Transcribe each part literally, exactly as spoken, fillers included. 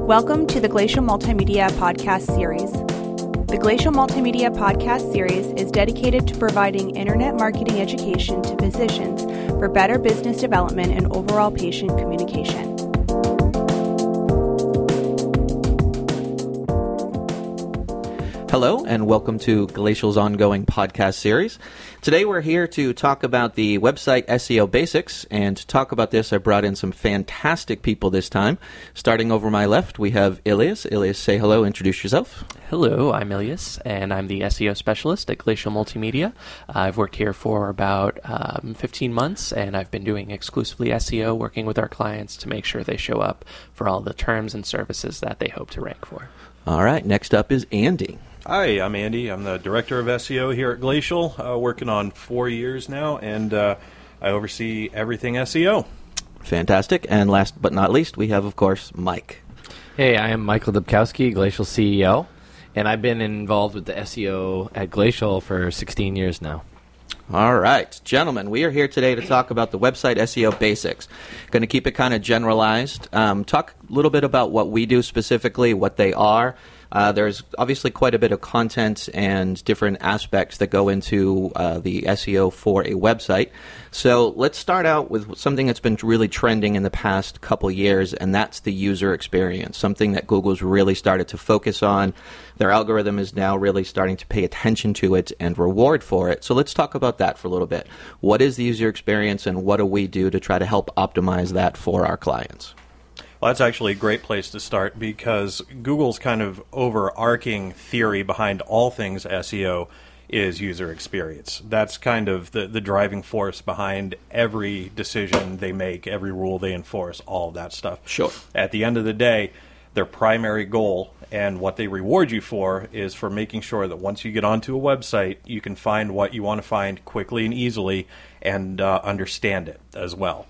Welcome to the Glacial Multimedia Podcast Series. The Glacial Multimedia Podcast Series is dedicated to providing internet marketing education to physicians for better business development and overall patient communication. Hello, and welcome to Glacial's ongoing podcast series. Today we're here to talk about the website S E O basics, and to talk about this I brought in some fantastic people this time. Starting over my left, we have Ilias. Ilias, say hello, introduce yourself. Hello, I'm Ilias, and I'm the S E O specialist at Glacial Multimedia. I've worked here for about um, fifteen months, and I've been doing exclusively S E O, working with our clients to make sure they show up for all the terms and services that they hope to rank for. All right, next up is Andy. Hi, I'm Andy. I'm the Director of S E O here at Glacial, uh, working on four years now, and uh, I oversee everything S E O. Fantastic. And last but not least, we have, of course, Mike. Hey, I am Michael Dubkowski, Glacial C E O, and I've been involved with the S E O at Glacial for sixteen years now. All right, gentlemen, we are here today to talk about the website S E O basics. Going to keep it kind of generalized, um, talk a little bit about what we do specifically, what they are. Uh, there's obviously quite a bit of content and different aspects that go into uh, the S E O for a website. So let's start out with something that's been really trending in the past couple years, and that's the user experience, something that Google's really started to focus on. Their algorithm is now really starting to pay attention to it and reward for it. So let's talk about that for a little bit. What is the user experience, and what do we do to try to help optimize that for our clients? Well, that's actually a great place to start, because Google's kind of overarching theory behind all things S E O is user experience. That's kind of the, the driving force behind every decision they make, every rule they enforce, all of that stuff. Sure. At the end of the day, their primary goal and what they reward you for is for making sure that once you get onto a website, you can find what you want to find quickly and easily and uh, understand it as well.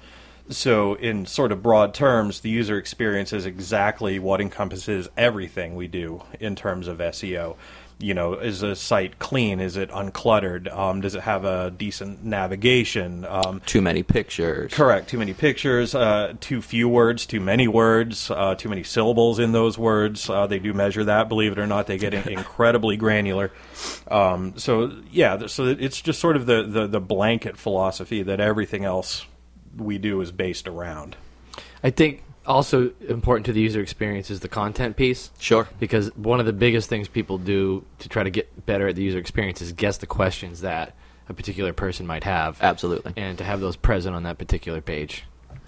So in sort of broad terms, the user experience is exactly what encompasses everything we do in terms of S E O. You know, is a site clean? Is it uncluttered? Um, does it have a decent navigation? Um, too many pictures. Correct. Too many pictures, uh, too few words, too many words, uh, too many syllables in those words. Uh, they do measure that. Believe it or not, they get incredibly granular. Um, so, yeah, so it's just sort of the, the, the blanket philosophy that everything else we do is based around. I think also important to the user experience is the content piece. Sure. Because one of the biggest things people do to try to get better at the user experience is guess the questions that a particular person might have. Absolutely. And to have those present on that particular page.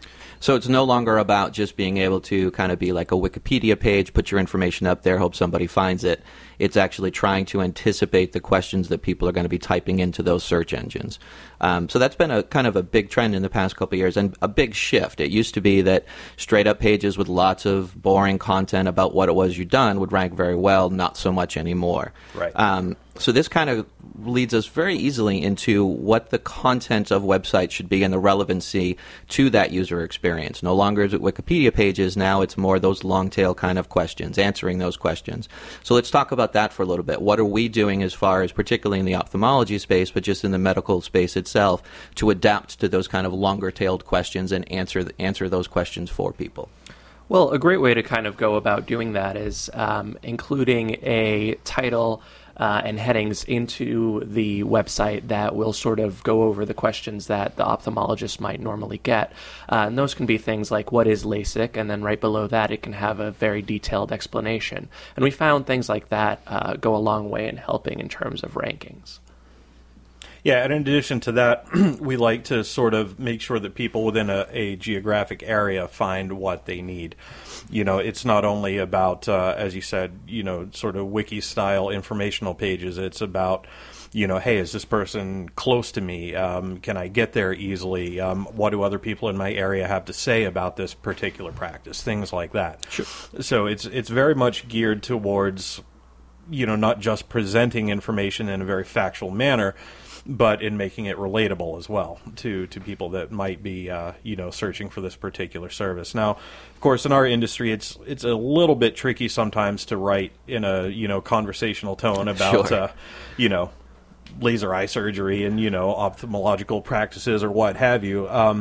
So it's no longer about just being able to kind of be like a Wikipedia page, put your information up there, hope somebody finds it. It's actually trying to anticipate the questions that people are going to be typing into those search engines. Um, so that's been a kind of a big trend in the past couple of years, and a big shift. It used to be that straight-up pages with lots of boring content about what it was you'd done would rank very well, not so much anymore. Right. Um, so this kind of leads us very easily into what the content of websites should be and the relevancy to that user experience. No longer is it Wikipedia pages, now it's more those long-tail kind of questions, answering those questions. So let's talk about that for a little bit. What are we doing as far as, particularly in the ophthalmology space, but just in the medical space itself, to adapt to those kind of longer-tailed questions and answer answer those questions for people? Well, a great way to kind of go about doing that is um, including a title Uh, and headings into the website that will sort of go over the questions that the ophthalmologist might normally get. Uh, and those can be things like, what is LASIK? And then right below that, it can have a very detailed explanation. And we found things like that uh, go a long way in helping in terms of rankings. Yeah, and in addition to that, we like to sort of make sure that people within a, a geographic area find what they need. You know, it's not only about, uh, as you said, you know, sort of wiki-style informational pages. It's about, you know, hey, is this person close to me? Um, can I get there easily? Um, what do other people in my area have to say about this particular practice? Things like that. Sure. So it's it's very much geared towards, you know, not just presenting information in a very factual manner, but in making it relatable as well to, to people that might be, uh, you know, searching for this particular service. Now, of course, in our industry, it's it's a little bit tricky sometimes to write in a, you know, conversational tone about, Sure. uh, you know, laser eye surgery and, you know, ophthalmological practices or what have you. Um,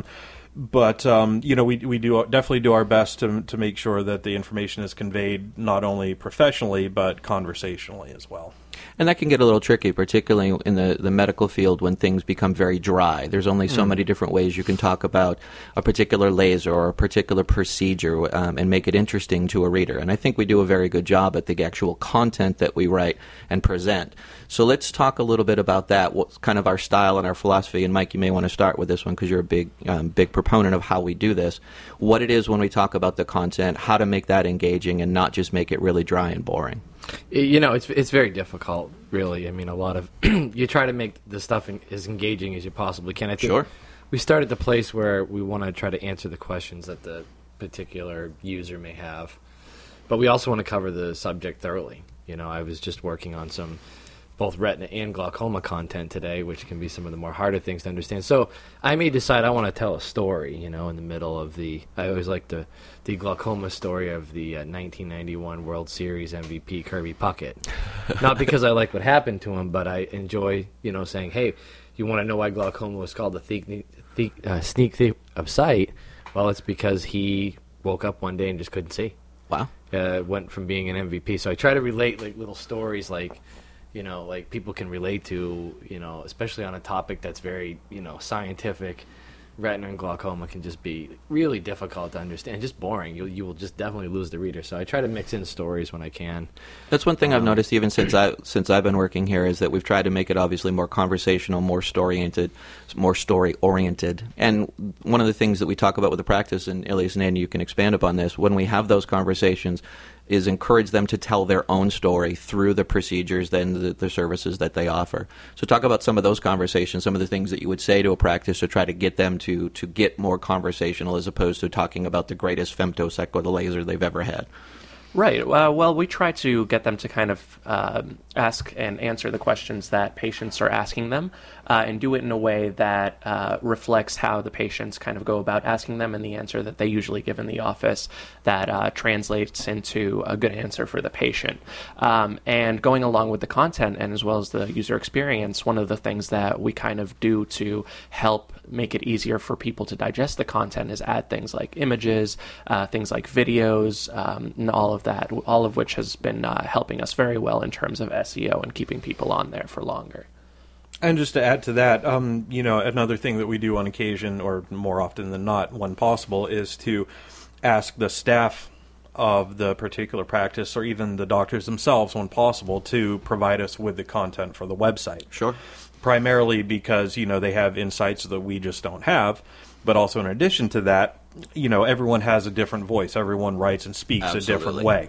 But um, you know, we we do definitely do our best to to make sure that the information is conveyed not only professionally but conversationally as well. And that can get a little tricky, particularly in the, the medical field when things become very dry. There's only so mm. many different ways you can talk about a particular laser or a particular procedure um, and make it interesting to a reader. And I think we do a very good job at the actual content that we write and present. So let's talk a little bit about that, what's kind of our style and our philosophy. And Mike, you may want to start with this one because you're a big, um, big proponent of how we do this. What it is when we talk about the content, how to make that engaging and not just make it really dry and boring. You know, it's it's very difficult, really. I mean, a lot of you try to make the stuff in, as engaging as you possibly can. I think sure. We start at the place where we want to try to answer the questions that the particular user may have, but we also want to cover the subject thoroughly. You know, I was just working on some both retina and glaucoma content today, which can be some of the more harder things to understand. So I may decide I want to tell a story, you know, in the middle of the, I always like the, the glaucoma story of the uh, nineteen ninety-one World Series M V P Kirby Puckett. Not because I like what happened to him, but I enjoy, you know, saying, hey, you want to know why glaucoma was called the thief, thief, uh, sneak thief of sight? Well, it's because he woke up one day and just couldn't see. Wow. Uh, went from being an M V P. So I try to relate like little stories like, you know, like people can relate to, you know, especially on a topic that's very, you know, scientific. Retina and glaucoma can just be really difficult to understand, just boring. You you will just definitely lose the reader. So I try to mix in stories when I can. That's one thing um, I've noticed even since I since I've been working here is that we've tried to make it obviously more conversational, more story-oriented, more story-oriented. And one of the things that we talk about with the practice, and Ilias and Andy, you can expand upon this, when we have those conversations, is encourage them to tell their own story through the procedures, then the, the services that they offer. So talk about some of those conversations, some of the things that you would say to a practice to try to get them to, to get more conversational as opposed to talking about the greatest femtosec or the laser they've ever had. Right. Uh, well, we try to get them to kind of uh, ask and answer the questions that patients are asking them uh, and do it in a way that uh, reflects how the patients kind of go about asking them and the answer that they usually give in the office that uh, translates into a good answer for the patient. Um, and going along with the content and as well as the user experience, one of the things that we kind of do to help make it easier for people to digest the content is add things like images, uh, things like videos, um, and all of that, all of which has been uh, helping us very well in terms of S E O and keeping people on there for longer. And just to add to that, um, you know, another thing that we do on occasion, or more often than not, when possible, is to ask the staff of the particular practice, or even the doctors themselves, when possible, to provide us with the content for the website. Sure. Primarily because, you know, they have insights that we just don't have, but also in addition to that, you know, everyone has a different voice. Everyone writes and speaks Absolutely. a different way.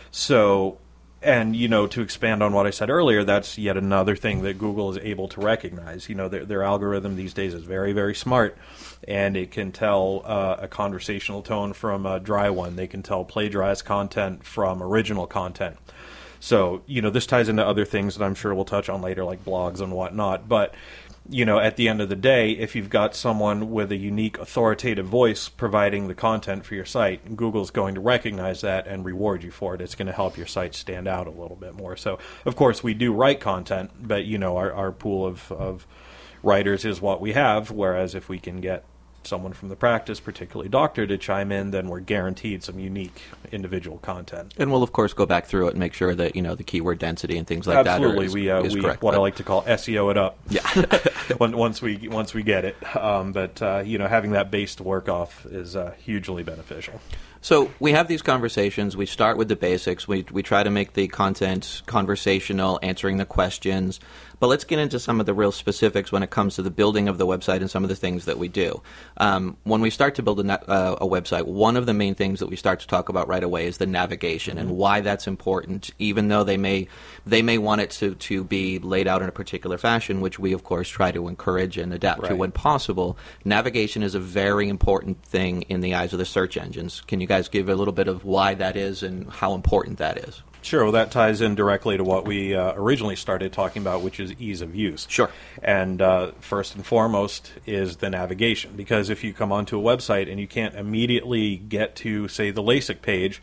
So, and, you know, to expand on what I said earlier, that's yet another thing that Google is able to recognize. You know, their, their algorithm these days is very, very smart, and it can tell uh, a conversational tone from a dry one. They can tell plagiarized content from original content. So, you know, this ties into other things that I'm sure we'll touch on later, like blogs and whatnot. But, you know, at the end of the day, if you've got someone with a unique authoritative voice providing the content for your site, Google's going to recognize that and reward you for it. It's going to help your site stand out a little bit more. So, of course, we do write content, but, you know, our, our pool of, of writers is what we have, whereas if we can get someone from the practice, particularly doctor, to chime in, then we're guaranteed some unique individual content. And we'll, of course, go back through it and make sure that, you know, the keyword density and things like Absolutely. that are, is, we, uh, is we, correct. What but, I like to call S E O it up. Yeah. once we once we get it. Um, but, uh, you know, having that base to work off is uh, hugely beneficial. So we have these conversations. We start with the basics. We we try to make the content conversational, answering the questions. But let's get into some of the real specifics when it comes to the building of the website and some of the things that we do. Um, when we start to build a, net, uh, a website, one of the main things that we start to talk about right away is the navigation and why that's important, even though they may they may want it to, to be laid out in a particular fashion, which we, of course, try to encourage and adapt Right. to when possible. Navigation is a very important thing in the eyes of the search engines. Can you guys give a little bit of why that is and how important that is? Sure. Well, that ties in directly to what we uh, originally started talking about, which is ease of use. Sure. And uh, first and foremost is the navigation, because if you come onto a website and you can't immediately get to, say, the LASIK page,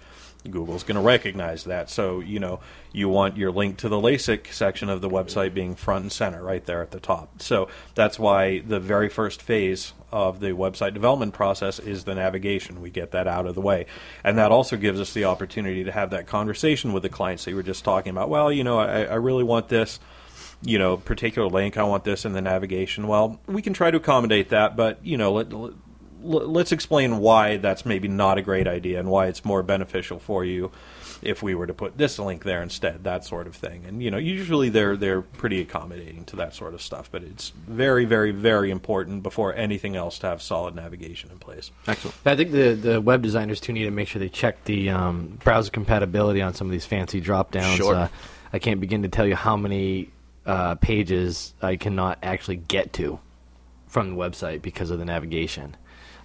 Google's going to recognize that. So, you know, you want your link to the LASIK section of the website being front and center right there at the top. So that's why the very first phase of the website development process is the navigation. We get that out of the way. And that also gives us the opportunity to have that conversation with the clients that you were just talking about. Well, you know, I, I really want this, you know, particular link. I want this in the navigation. Well, we can try to accommodate that, but, you know, let, let, let's explain why that's maybe not a great idea and why it's more beneficial for you if we were to put this link there instead, that sort of thing. And, you know, usually they're they're pretty accommodating to that sort of stuff, but it's very, very, very important before anything else to have solid navigation in place. Excellent. I think the, the web designers, too, need to make sure they check the um, browser compatibility on some of these fancy drop-downs. Sure. Uh, I can't begin to tell you how many uh, pages I cannot actually get to from the website because of the navigation.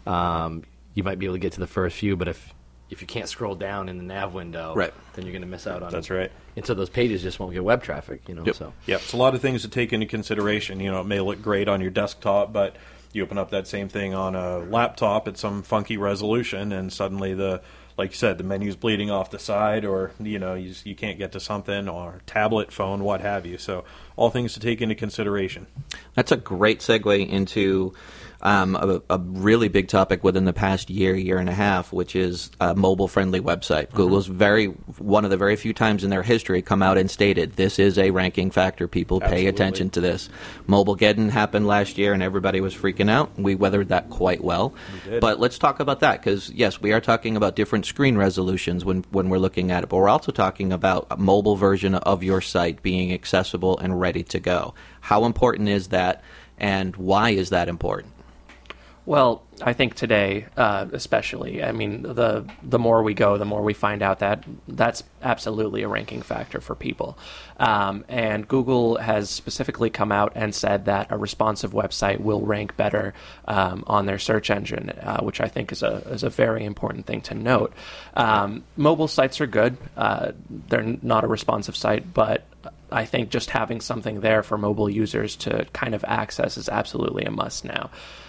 Um, you might be able to get to the first few, but if if you can't scroll down in the nav window, right, then you're going to miss out on That's it. right. And so those pages just won't get web traffic, you know. Yep. So Yep, it's a lot of things to take into consideration. You know, it may look great on your desktop, but you open up that same thing on a laptop at some funky resolution, and suddenly the, like you said, the menu's bleeding off the side, or, you know, you, you can't get to something, or tablet, phone, what have you. So all things to take into consideration. That's a great segue into um, a, a really big topic within the past year, year and a half, which is a mobile-friendly website. Mm-hmm. Google's very one of the very few times in their history come out and stated this is a ranking factor. People pay Absolutely. attention to this. Mobilegeddon happened last year, and everybody was freaking out. We weathered that quite well. We did. But let's talk about that, because, yes, we are talking about different screen resolutions when, when we're looking at it, but we're also talking about a mobile version of your site being accessible and ready to go. How important is that, and why is that important? Well, I think today, uh, especially, I mean, the the more we go, the more we find out that that's absolutely a ranking factor for people. Um, and Google has specifically come out and said that a responsive website will rank better um, on their search engine, uh, which I think is a is a very important thing to note. Um, mobile sites are good; uh, they're not a responsive site, but I think just having something there for mobile users to kind of access is absolutely a must now.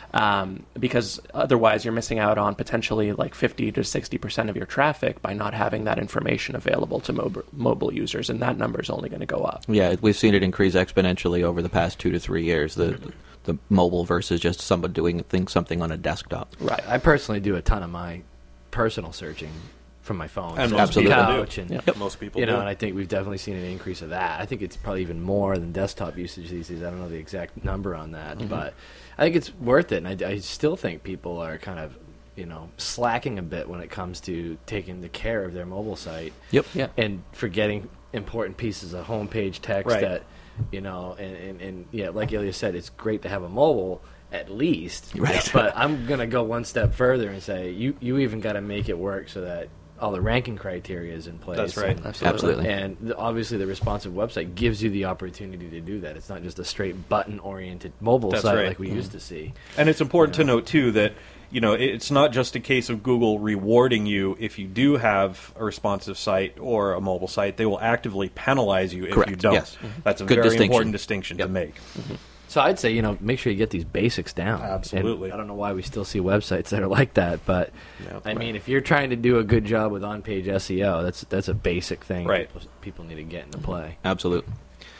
Um, because otherwise you're missing out on potentially like fifty to sixty percent of your traffic by not having that information available to mob- mobile users, and that number is only going to go up. Yeah, we've seen it increase exponentially over the past two to three years, the the mobile versus just someone doing things, something on a desktop. right, I personally do a ton of my personal searching from my phone. And so most people couch do. And, Yep. Most people you know, do. and I think we've definitely seen an increase of that. I think it's probably even more than desktop usage these days. I don't know the exact number on that, Mm-hmm. but I think it's worth it. And I, I still think people are kind of, you know, slacking a bit when it comes to taking the care of their mobile site. Yep. Yeah. And forgetting important pieces of homepage text Right. that, you know, and, and, and yeah, like Ilya said, it's great to have a mobile at least. Right. But I'm going to go one step further and say you, you even got to make it work so that all the ranking criteria is in place. That's right. And, Absolutely. and the, obviously the responsive website gives you the opportunity to do that. It's not just a straight button-oriented mobile That's site right. like we used to see. And it's important to note, too, that, you know, it's not just a case of Google rewarding you if you do have a responsive site or a mobile site. They will actively penalize you if Correct. you don't. Yes. That's a Good very distinction. important distinction Yep. to make. So I'd say, you know, make sure you get these basics down. Absolutely. And I don't know why we still see websites that are like that, but Yeah. I mean, if you're trying to do a good job with on-page S E O, that's that's a basic thing Right. people, people need to get into play. Absolutely.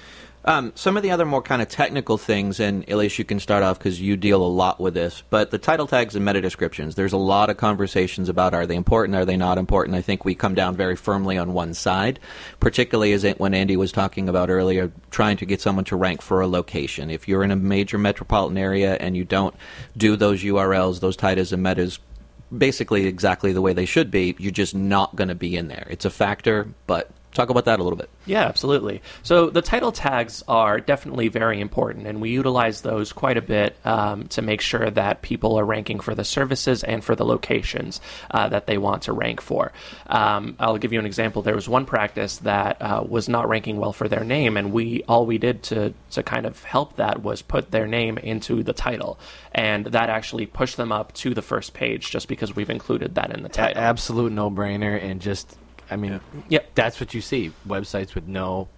Um, some of the other more kind of technical things, and Ilyas, you can start off because you deal a lot with this, but the title tags and meta descriptions, there's a lot of conversations about are they important, are they not important. I think we come down very firmly on one side, particularly as it, when Andy was talking about earlier, trying to get someone to rank for a location. If you're in a major metropolitan area and you don't do those U R Ls, those titles and metas, basically exactly the way they should be, you're just not going to be in there. It's a factor, but talk about that a little bit. Yeah, absolutely. So the title tags are definitely very important, and we utilize those quite a bit um, to make sure that people are ranking for the services and for the locations uh, that they want to rank for. Um, I'll give you an example. There was one practice that uh, was not ranking well for their name, and we all we did to to kind of help that was put their name into the title, and that actually pushed them up to the first page just because we've included that in the title. Absolute no-brainer, and just, I mean, Yep. that's what you see. Websites with no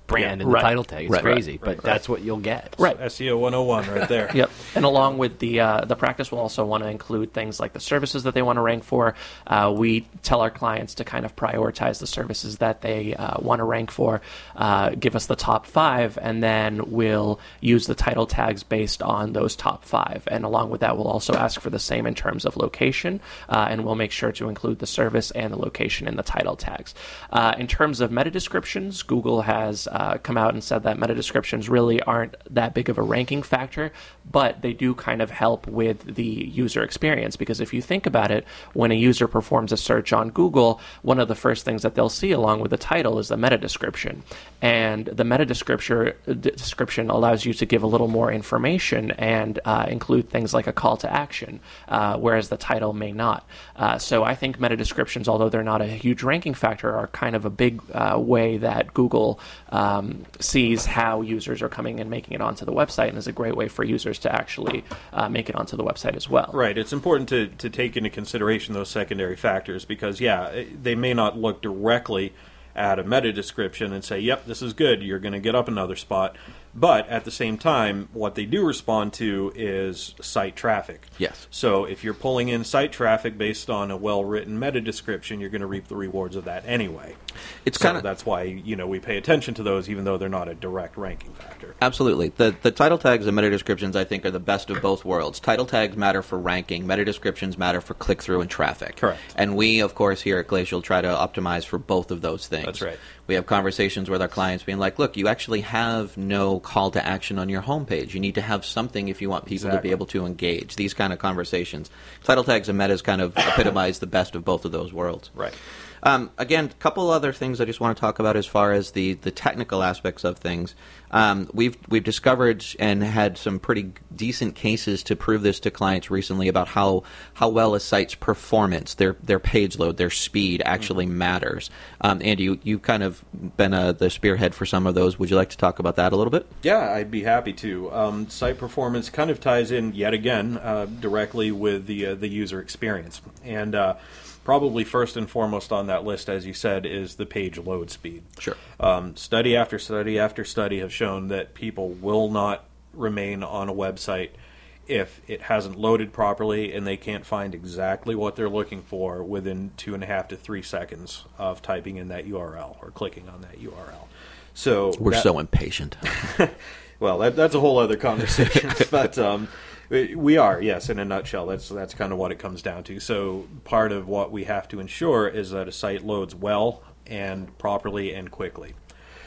brand Yeah, in right. the title tag. It's Right, crazy, right, but right, that's what you'll get. Right. S E O one oh one right there. Yep. And along with the uh, the practice, we'll also want to include things like the services that they want to rank for. Uh, we tell our clients to kind of prioritize the services that they uh, want to rank for, uh, give us the top five, and then we'll use the title tags based on those top five. And along with that, we'll also ask for the same in terms of location, uh, and we'll make sure to include the service and the location in the title tags. Uh, in terms of meta descriptions, Google has uh, come out and said that meta descriptions really aren't that big of a ranking factor, but they do kind of help with the user experience, because if you think about it, when a user performs a search on Google, one of the first things that they'll see along with the title is the meta description. And the meta description description allows you to give a little more information and uh, include things like a call to action, uh, whereas the title may not. Uh, so I think meta descriptions, although they're not a huge ranking factor, are kind of a big uh, way that Google um, sees how users are coming and making it onto the website, and is a great way for users to actually uh, make it onto the website as well. Right. It's important to, to take into consideration those secondary factors because, yeah, they may not look directly at a meta description and say, yep, this is good, you're going to get up another spot. But at the same time, what they do respond to is site traffic. Yes. So if you're pulling in site traffic based on a well-written meta description, you're going to reap the rewards of that anyway. It's so kind of that's why you know we pay attention to those, even though they're not a direct ranking factor. Absolutely. The the title tags and meta descriptions, I think, are the best of both worlds. Title tags matter for ranking. Meta descriptions matter for click-through and traffic. Correct. And we, of course, here at Glacial try to optimize for both of those things. That's right. We have conversations with our clients being like, look, you actually have no call to action on your homepage. You need to have something if you want people Exactly. to be able to engage. These kind of conversations. Title tags and metas kind of epitomize the best of both of those worlds. Right. Um, again, a couple other things I just want to talk about as far as the, the technical aspects of things. Um, we've we've discovered and had some pretty decent cases to prove this to clients recently about how, how well a site's performance, their their page load, their speed actually mm-hmm. matters. Um, Andy, you, you've kind of been uh, the spearhead for some of those. Would you like to talk about that a little bit? Yeah, I'd be happy to. Um, site performance kind of ties in yet again uh, directly with the uh, the user experience, and uh, probably first and foremost on that list, as you said, is the page load speed. Sure. Um, study after study after study have shown that people will not remain on a website if it hasn't loaded properly and they can't find exactly what they're looking for within two and a half to three seconds of typing in that U R L or clicking on that U R L. So We're that, so impatient. well, that, that's a whole other conversation. but um, we are, yes, in a nutshell. That's that's kind of what it comes down to. So part of what we have to ensure is that a site loads well and properly and quickly.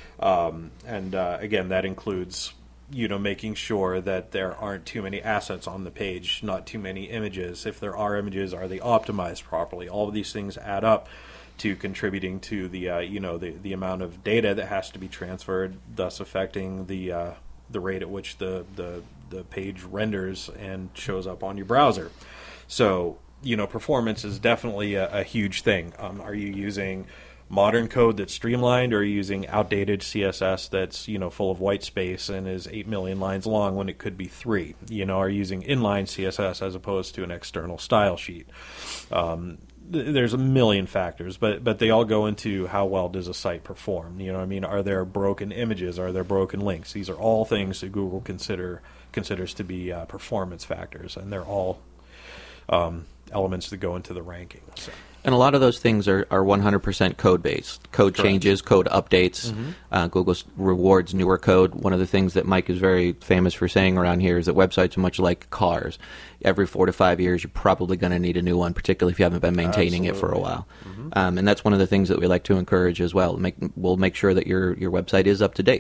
Um, and uh, again, that includes you know making sure that there aren't too many assets on the page, not too many images. If there are images, are they optimized properly? All of these things add up to contributing to the uh, you know the, the amount of data that has to be transferred, thus affecting the uh, the rate at which the, the the page renders and shows up on your browser. So you know performance is definitely a, a huge thing. Um, are you using modern code that's streamlined, or are you using outdated C S S that's you know full of white space and is eight million lines long when it could be three? You know, are you using inline C S S as opposed to an external style sheet? Um, th- there's a million factors, but but they all go into how well does a site perform. You know what I mean? Are there broken images? Are there broken links? These are all things that Google consider considers to be uh, performance factors, and they're all um, elements that go into the ranking. So. And a lot of those things are, are one hundred percent code-based. Code Correct. changes, code updates. Mm-hmm. Uh, Google rewards newer code. One of the things that Mike is very famous for saying around here is that websites are much like cars. Every four to five years, you're probably going to need a new one, particularly if you haven't been maintaining Absolutely. it for a while. Mm-hmm. Um, and that's one of the things that we like to encourage as well. Make, we'll make sure that your, your website is up to date.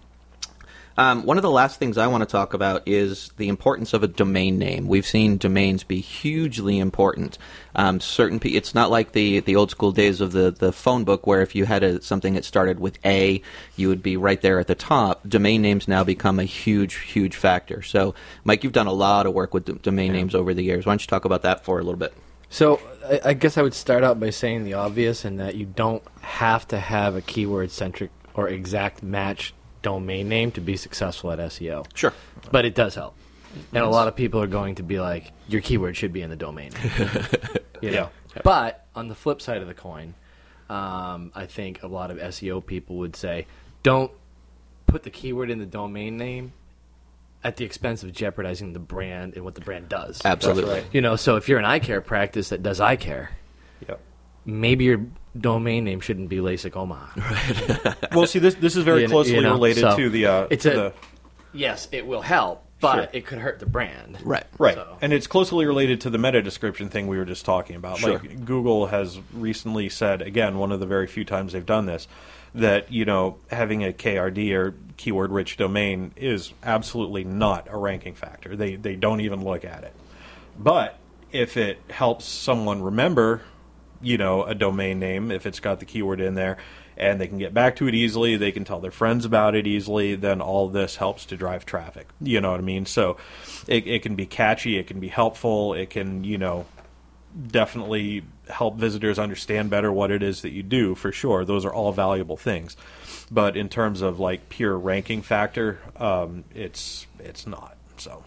Um, one of the last things I want to talk about is the importance of a domain name. We've seen domains be hugely important. Um, certain pe- it's not like the, the old school days of the, the phone book where if you had a, something that started with A, you would be right there at the top. Domain names now become a huge, huge factor. So, Mike, you've done a lot of work with d- domain Yeah. names over the years. Why don't you talk about that for a little bit? So I, I guess I would start out by saying the obvious, in that you don't have to have a keyword-centric or exact match domain name to be successful at S E O. Sure. But it does help. And a lot of people are going to be like, your keyword should be in the domain name. you know? Yeah. But on the flip side of the coin, um, I think a lot of S E O people would say, don't put the keyword in the domain name at the expense of jeopardizing the brand and what the brand does. Absolutely. That's right. You know, so if you're an eye care practice that does eye care, Yep. maybe your domain name shouldn't be LASIK Omaha. Well, see, this this is very You- closely you know, related so to the uh, it's to a- the Yes, it will help, but Sure. it could hurt the brand. Right. right, So- and it's closely related to the meta description thing we were just talking about. Sure. Like Google has recently said, again, one of the very few times they've done this, that you know having a K R D or keyword rich domain is absolutely not a ranking factor. They they don't even look at it. But if it helps someone remember, you know, a domain name, if it's got the keyword in there, and they can get back to it easily, they can tell their friends about it easily, then all this helps to drive traffic. You know what I mean? So it, it can be catchy, it can be helpful, it can, you know, definitely help visitors understand better what it is that you do, for sure. Those are all valuable things. But in terms of like pure ranking factor, um, it's it's not. So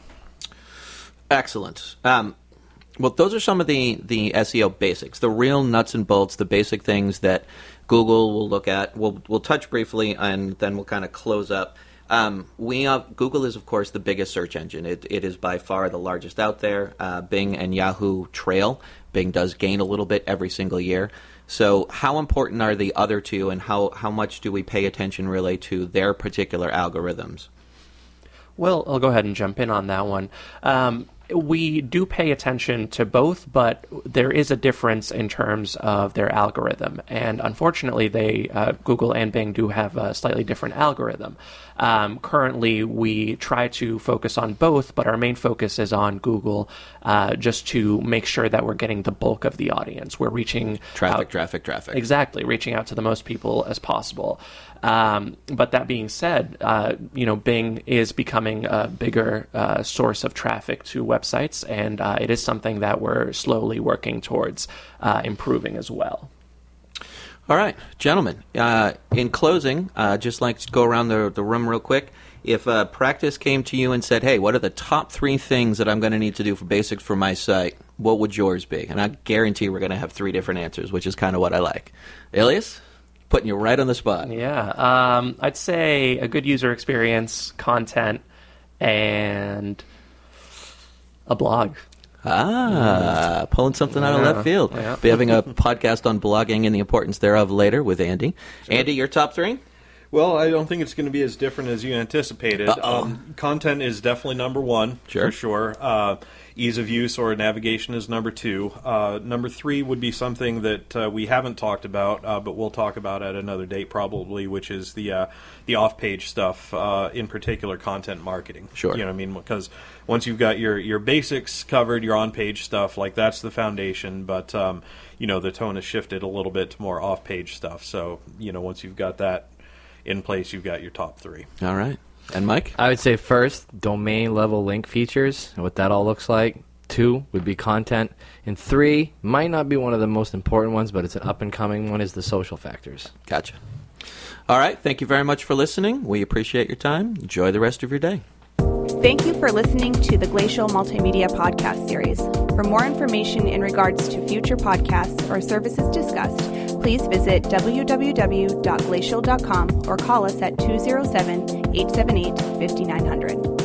Excellent. Um, well, those are some of the, the S E O basics, the real nuts and bolts, the basic things that Google will look at. We'll, we'll touch briefly, and then we'll kind of close up. Um, we uh, Google is, of course, the biggest search engine. It, it is by far the largest out there. Uh, Bing and Yahoo trail. Bing does gain a little bit every single year. So how important are the other two, and how, how much do we pay attention really to their particular algorithms? Well, I'll go ahead and jump in on that one. Um, we do pay attention to both, but there is a difference in terms of their algorithm. And unfortunately, they uh, Google and Bing do have a slightly different algorithm. Um, currently, we try to focus on both, but our main focus is on Google, uh, just to make sure that we're getting the bulk of the audience. We're reaching Traffic, out, traffic, traffic. Exactly, reaching out to the most people as possible. Um, but that being said, uh, you know, Bing is becoming a bigger uh, source of traffic to websites, and uh, it is something that we're slowly working towards uh, improving as well. All right, gentlemen. Uh, in closing, uh, just like to go around the, the room real quick. If uh, practice came to you and said, hey, what are the top three things that I'm going to need to do for basics for my site, what would yours be? And I guarantee we're going to have three different answers, which is kind of what I like. Elias, putting you right on the spot. Yeah, um, I'd say a good user experience, content, and a blog. Ah, pulling something out of Yeah, left field. yeah. Be having a podcast on blogging and the importance thereof later with Andy. Andy, your top three? Well, I don't think it's going to be as different as you anticipated. Uh-oh. Um, content is definitely number one, Sure. for sure. Uh, ease of use or navigation is number two. Uh, number three would be something that uh, we haven't talked about, uh, but we'll talk about at another date probably, which is the uh, the off-page stuff, uh, in particular content marketing. Sure. You know what I mean? Because once you've got your, your basics covered, your on-page stuff, like that's the foundation, but um, you know, the tone has shifted a little bit to more off-page stuff. So, you know, once you've got that in place, you've got your top three. All right. And Mike? I would say first, domain level link features and what that all looks like. Two would be content. And three, might not be one of the most important ones, but it's an up and coming one, is the social factors. Gotcha. All right. Thank you very much for listening. We appreciate your time. Enjoy the rest of your day. Thank you for listening to the Glacial Multimedia Podcast Series. For more information in regards to future podcasts or services discussed, please visit w w w dot glacial dot com or call us at two oh seven, eight seven eight, five nine zero zero.